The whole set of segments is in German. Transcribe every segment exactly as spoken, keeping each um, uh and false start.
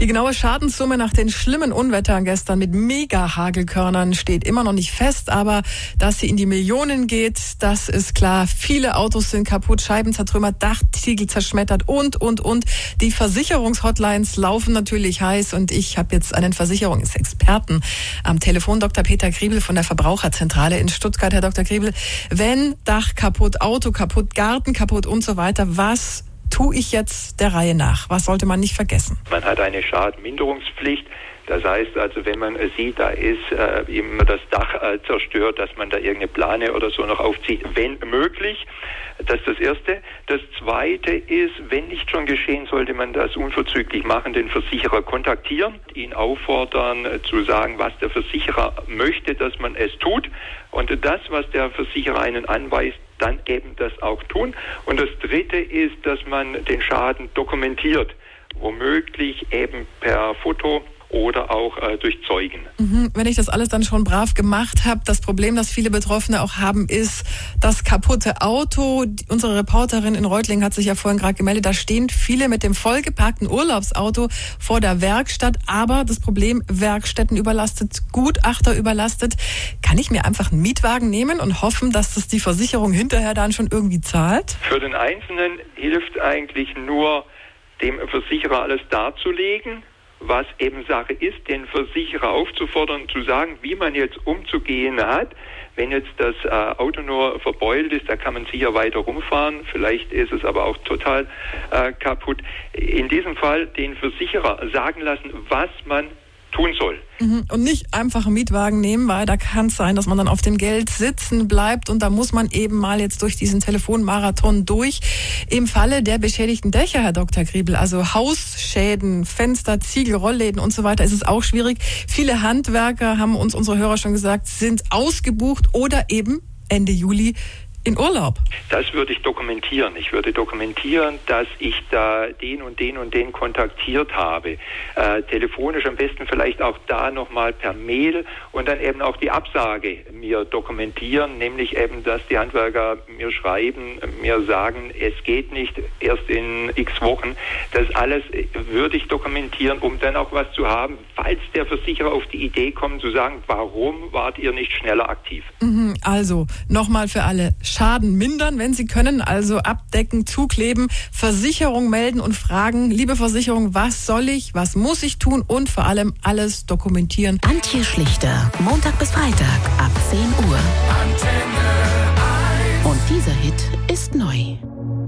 Die genaue Schadenssumme nach den schlimmen Unwettern gestern mit Mega-Hagelkörnern steht immer noch nicht fest, aber dass sie in die Millionen geht, das ist klar. Viele Autos sind kaputt, Scheiben zertrümmert, Dachziegel zerschmettert und, und, und. Die Versicherungshotlines laufen natürlich heiß und ich habe jetzt einen Versicherungsexperten am Telefon, Doktor Peter Griebel von der Verbraucherzentrale in Stuttgart. Herr Doktor Griebel, wenn Dach kaputt, Auto kaputt, Garten kaputt und so weiter, was tue ich jetzt der Reihe nach? Was sollte man nicht vergessen? Man hat eine Schadenminderungspflicht. Das heißt also, wenn man sieht, da ist äh, eben das Dach äh, zerstört, dass man da irgendeine Plane oder so noch aufzieht, wenn möglich. Das ist das Erste. Das Zweite ist, wenn nicht schon geschehen, sollte man das unverzüglich machen, den Versicherer kontaktieren, ihn auffordern äh, zu sagen, was der Versicherer möchte, dass man es tut. Und das, was der Versicherer einen anweist, dann eben das auch tun. Und das Dritte ist, dass man den Schaden dokumentiert, womöglich eben per Foto oder auch äh, durch Zeugen. Mhm. Wenn ich das alles dann schon brav gemacht habe, das Problem, das viele Betroffene auch haben, ist das kaputte Auto. Unsere Reporterin in Reutlingen hat sich ja vorhin gerade gemeldet, da stehen viele mit dem vollgepackten Urlaubsauto vor der Werkstatt, aber das Problem, Werkstätten überlastet, Gutachter überlastet. Kann ich mir einfach einen Mietwagen nehmen und hoffen, dass das die Versicherung hinterher dann schon irgendwie zahlt? Für den Einzelnen hilft eigentlich nur, dem Versicherer alles darzulegen, was eben Sache ist, den Versicherer aufzufordern, zu sagen, wie man jetzt umzugehen hat. Wenn jetzt das äh, Auto nur verbeult ist, da kann man sicher weiter rumfahren. Vielleicht ist es aber auch total äh, kaputt. In diesem Fall den Versicherer sagen lassen, was man tun soll. Und nicht einfach einen Mietwagen nehmen, weil da kann es sein, dass man dann auf dem Geld sitzen bleibt und da muss man eben mal jetzt durch diesen Telefonmarathon durch. Im Falle der beschädigten Dächer, Herr Doktor Griebel, also Hausschäden, Fenster, Ziegel, Rollläden und so weiter, ist es auch schwierig. Viele Handwerker, haben uns unsere Hörer schon gesagt, sind ausgebucht oder eben Ende Juli in Urlaub. Das würde ich dokumentieren. Ich würde dokumentieren, dass ich da den und den und den kontaktiert habe. Äh, telefonisch am besten vielleicht auch da nochmal per Mail und dann eben auch die Absage mir dokumentieren, nämlich eben, dass die Handwerker mir schreiben, mir sagen, es geht nicht, erst in x Wochen. Das alles würde ich dokumentieren, um dann auch was zu haben, falls der Versicherer auf die Idee kommt, zu sagen, warum wart ihr nicht schneller aktiv? Also, nochmal für alle. Schaden mindern, wenn Sie können, also abdecken, zukleben, Versicherung melden und fragen, liebe Versicherung, was soll ich, was muss ich tun und vor allem alles dokumentieren. Antje Schlichter, Montag bis Freitag ab zehn Uhr. Antenne eins. Und dieser Hit ist neu.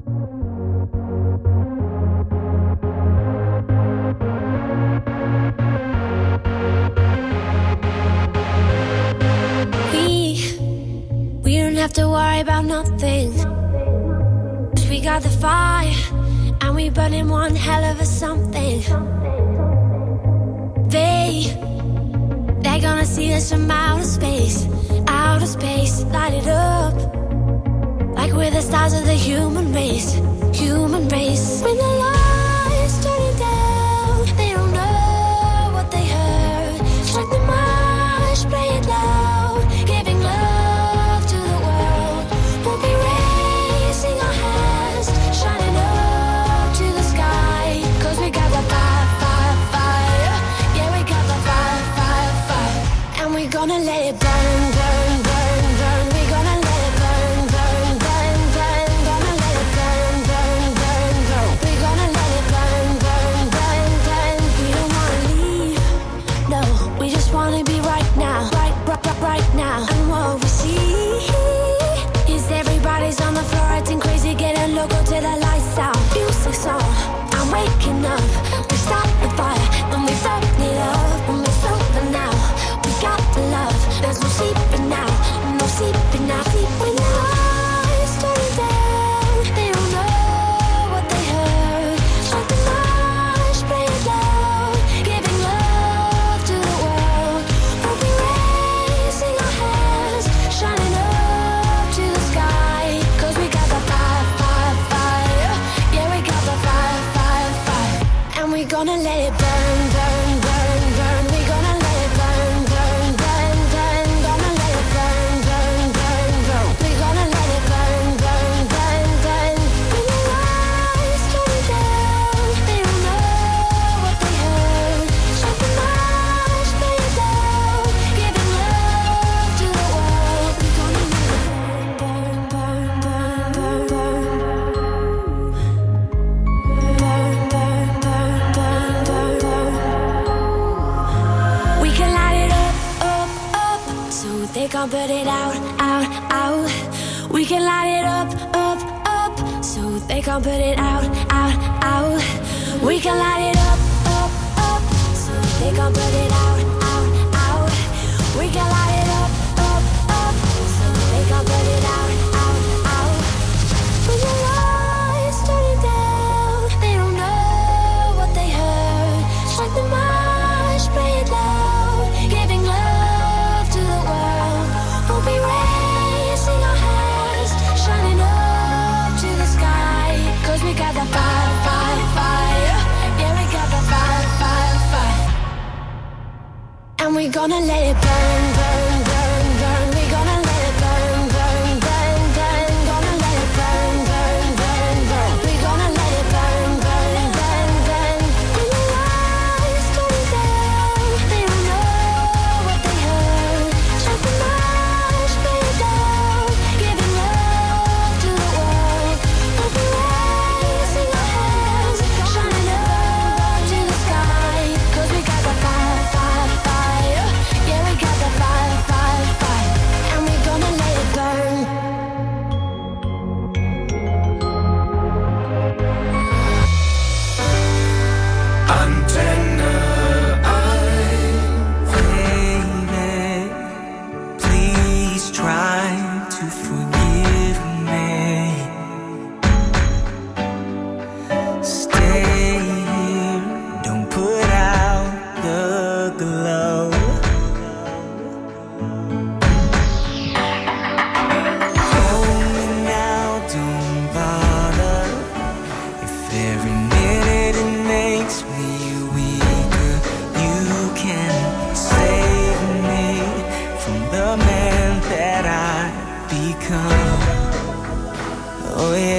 We don't have to worry about nothing, 'cause we got the fire and we burning one hell of a something. They, they're gonna see us from outer space, outer space, light it up like we're the stars of the human race, human race. When the lights turning down, they don't know what they heard. Strike the march, play it loud, giving love. Gonna let it burn, burn, burn, burn. We're gonna let it burn, burn, burn, burn. Gonna let it burn, burn, burn, burn. We're We can light it up, up, up, so they can't put it out, out, out. We can light it up, up, up, so they can't put it out, out, out. We can light it up, up, up, so they can't put it out, out, out. When the lights turn it down, they don't know what they heard. Strike the march, play it loud, giving love to the world. We'll be raising our hands, shining up to the sky. Cause we got that fire, fire, fire. Yeah, we got that fire, fire, fire. And we're gonna let it burn, burn, burn, burn. We're gonna let it burn, burn, burn, burn. Gonna let it burn, burn, burn, burn. We're gonna let it burn, burn, burn, burn. When the lights turn down, they don't know what they heard. Strike the march, play it down, giving love to the world. We'll be raising our hands, shining up to the sky. Cause we got that fire, fire, fire. Yeah, we got that fire, fire, fire. And we're gonna let it burn. Antenne eins. Baby, please try to forgive me. Stay here, don't put out the glow. Hold me now, don't bother. If every minute it makes me weaker, you can save me from the man that I become. Oh yeah.